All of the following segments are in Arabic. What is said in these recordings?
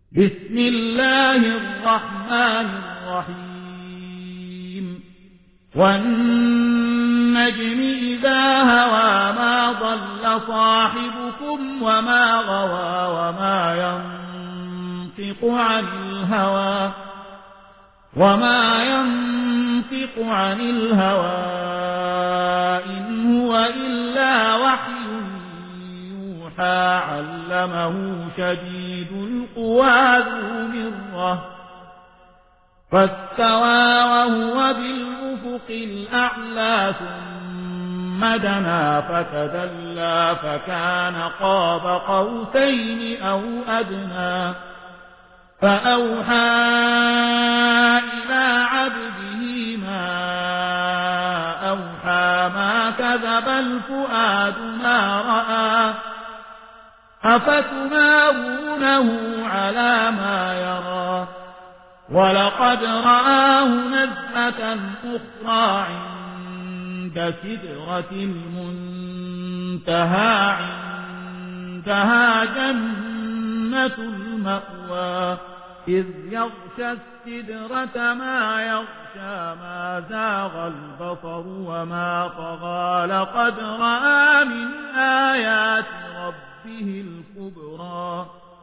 بسم الله الرحمن الرحيم والنجم إذا هوى ما ضل صاحبكم وما غوى وما ينطق عن الهوى إن هو إلا وحي يوحى علمه شديد القوى ذو مرة فاستوى وهو بالأفق الأعلى ثم دنا فتدلى فكان قاب قوسين أو أدنى فأوحى إلى عبده ما أوحى ما كذب الفؤاد ما رأى أفتمارونه على ما يرى ولقد رآه نزلة أخرى عند سدرة المنتهى عندها جنة المأوى إذ يغشى السدرة ما يغشى ما زاغ البصر وما طغى لقد رأى من آيات ربه الكبرى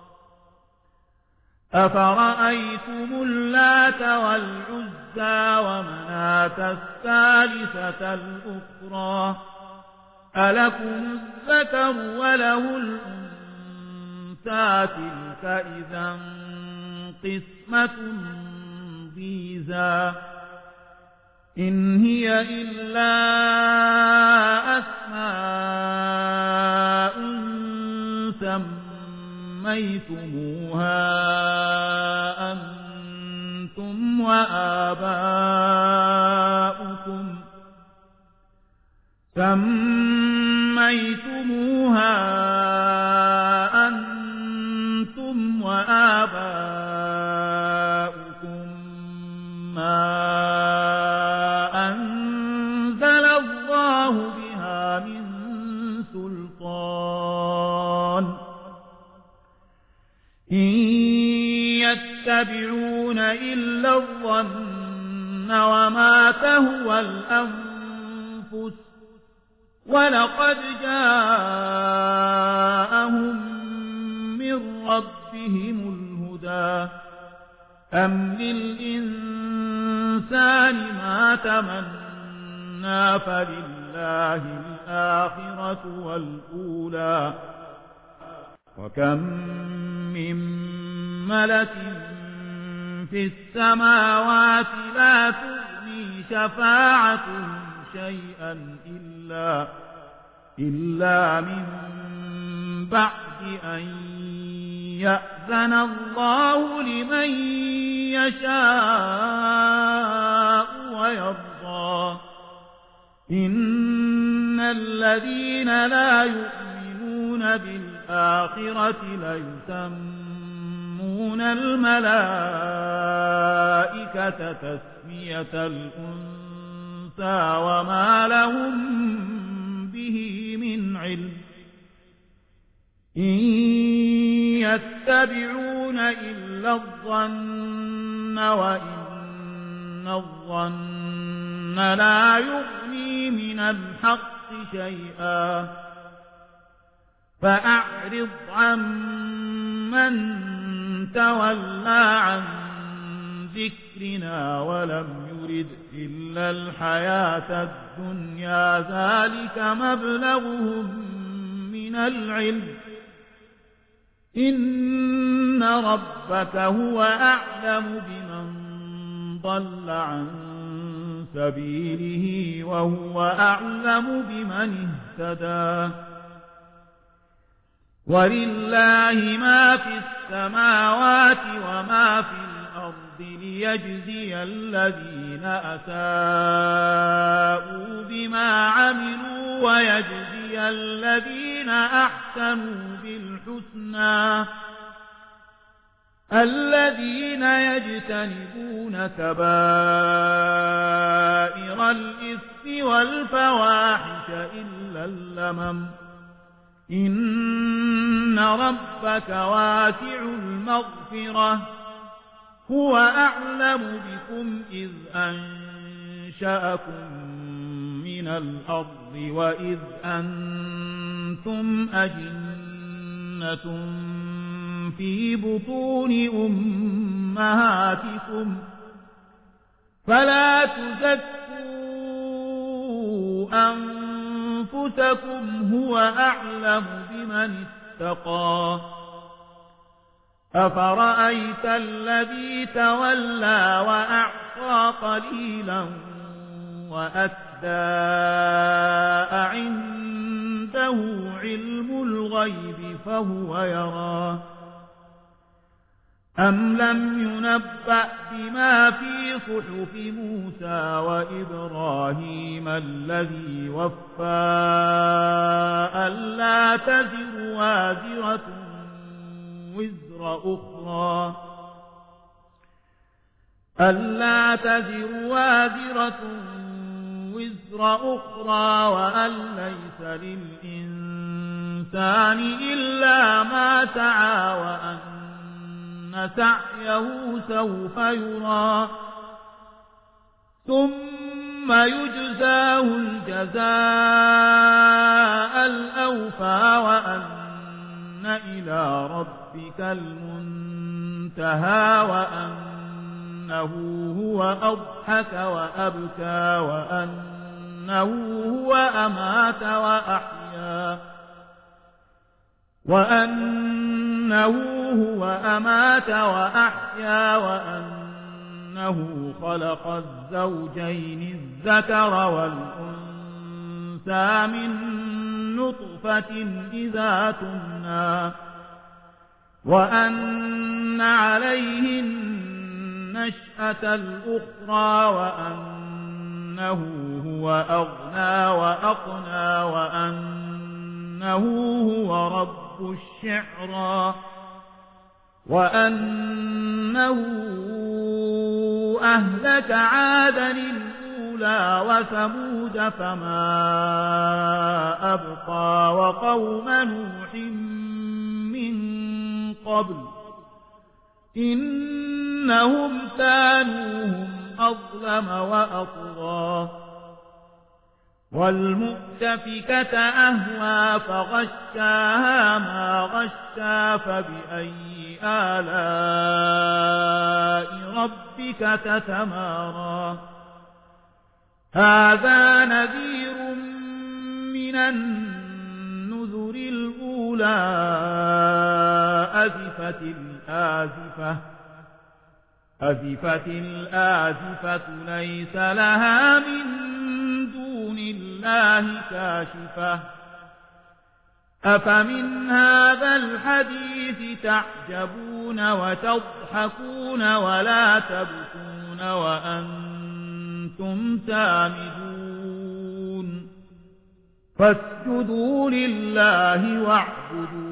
أفرأيتم اللات والعزى ومناة الثالثة الأخرى ألكم الذكر وله الأنثى تلك إذا قسمة ضيزى إن هي إلا أسماء سميتموها أنتم وآباؤكم ما أنزل الله بها من سلطان إن يتبعون إلا الظن وما تهوى الأنفس ولقد جاءهم من ربهم الهدى أم للإنسان ما تمنى فلله الآخرة والأولى وكم من ملك في السماوات لا تغني شفاعتهم شيئا إلا من بعد أن يأذن الله لمن يشاء ويرضى إن الذين لا يؤمنون بالآخرة ليسمون الملائكة تسمية الأنثى وما لهم به من علم إن يتبعون إلا الظن وإن الظن لا يغني من الحق شيئا فأعرض عمن تولى عن ذكرنا ولم يرد إلا الحياة الدنيا ذلك مبلغهم من العلم إن ربك هو أعلم بمن ضل عن سبيله وهو أعلم بمن اهتدى ولله ما في السماوات وما في الأرض ليجزي الذين أساءوا بما عملوا ويجزي الذين أحسنوا بالحسنى الذين يجتنبون كبائر الإثم والفواحش إلا اللمم إن ربك واسع المغفرة هو أعلم بكم إذ أنشأكم من الأرض وإذ أنتم أجنة في بطون أمهاتكم فلا تزكوا أنفسكم هو أعلم بمن اتقى أفرأيت الذي تولى وأعطى قليلا وأكدى عنده علم الغيب فهو يرى أم لم ينبأ بما في صحف موسى وإبراهيم الذي وفى ألا تزر وازرة وزر أخرى وأن ليس للإنسان إلا ما سعى وأن سعيه سوف يرى ثم يجزاه الجزاء الأوفى وأن إلى ربك المنتهى وأنه هو أضحك وأبكى وأنه هو أمات وأحيا وأنه خلق الزوجين الذكر والأنثى من نطفة إذا تمنى وأن عليه النشأة الأخرى وأنه هو أغنى وأقنى وأنه هو رب الشعرى وأنه أهلك عادا الأولى وثمود فما أبقى وقوم نوح من قبل إنهم كانوا هم أظلم وأطغى والمؤتفكة أهوى فغشاها ما غشا فبأي آلاء ربك تتمارى هذا نذير من النذر الأولى أزفت الآزفة ليس لها من دون الله كاشفة أفمن هذا الحديث تعجبون وتضحكون ولا تبكون وأنتم سامدون فاسجدوا لله واعبدوا